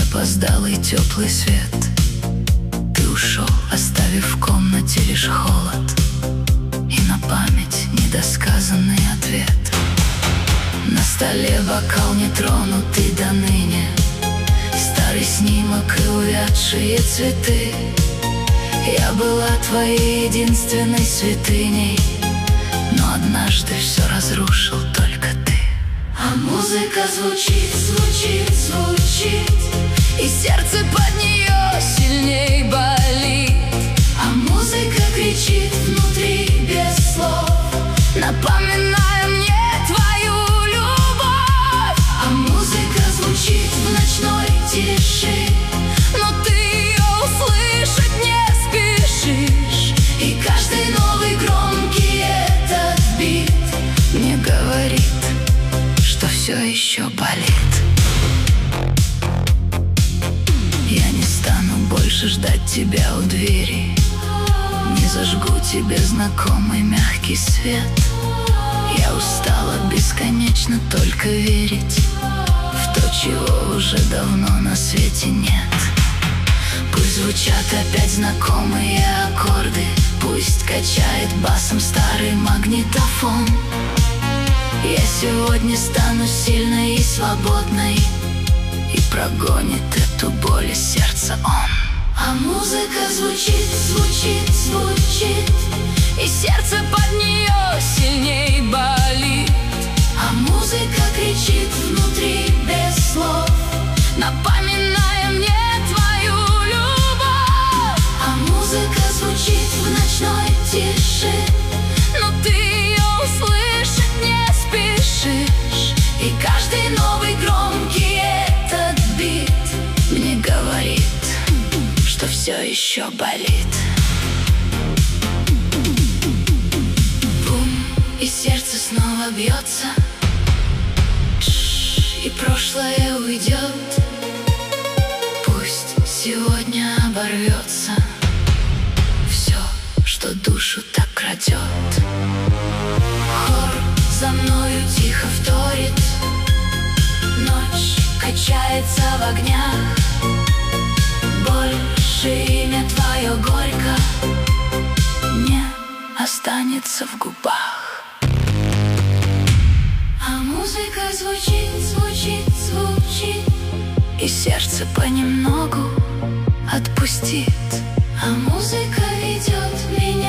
запоздалый теплый свет. Ты ушел, оставив в комнате лишь холод и на память недосказанный ответ. На столе бокал нетронутый до ныне, старый снимок и увядшие цветы. Я была твоей единственной святыней, но однажды все разрушил только ты. А музыка звучит, звучит, звучит, и сердце под нее сильней болит. А музыка кричит внутри без слов, напоминая мне твою любовь. А музыка звучит в ночной тиши, но ты ее услышать не спешишь. И каждый новый громкий этот бит мне говорит, что все еще болит. Я не стану больше ждать тебя у двери, не зажгу тебе знакомый мягкий свет. Я устала бесконечно только верить в то, чего уже давно на свете нет. Пусть звучат опять знакомые аккорды, пусть качает басом старый магнитофон. Я сегодня стану сильной и свободной, и прогонит эту боль из сердца он. А музыка звучит, звучит, звучит, и сердце под нее сильней болит. А музыка кричит внутри без слов, напоминая мне твою любовь. А музыка звучит в ночной тиши, но ты ее услышать не спешишь. И каждый новый громкий этот бит мне говорит, что все еще болит. Бум, и сердце снова бьется, и прошлое уйдет. Пусть сегодня оборвется все, что душу так крадет. Хор за мною тихо вторит, ночь качается в огнях. Больше имя твое горько не останется в губах. А музыка звучит, звучит, звучит, и сердце понемногу отпустит. А музыка ведет меня